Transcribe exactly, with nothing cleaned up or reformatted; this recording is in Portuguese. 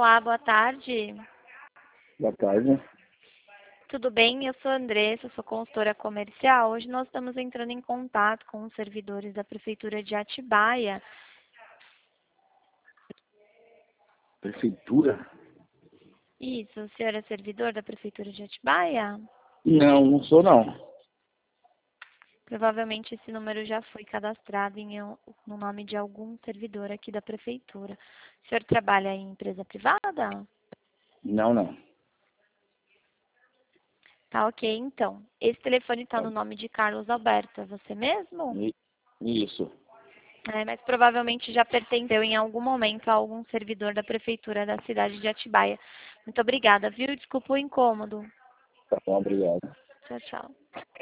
Olá, boa tarde. Boa tarde. Tudo bem? Eu sou a Andressa, sou consultora comercial. Hoje nós estamos entrando em contato com os servidores da Prefeitura de Atibaia. Prefeitura? Isso, o senhor é servidor da Prefeitura de Atibaia? Não, não sou não. Provavelmente esse número já foi cadastrado em, um- no nome de algum servidor aqui da Prefeitura. O senhor trabalha em empresa privada? Não, não. Tá ok, então. Esse telefone está Tá. no nome de Carlos Alberto, é você mesmo? I- Isso. É, mas provavelmente já pertenceu em algum momento a algum servidor da prefeitura da cidade de Atibaia. Muito obrigada, viu? Desculpa o incômodo. Tá bom, obrigado. Tchau, tchau.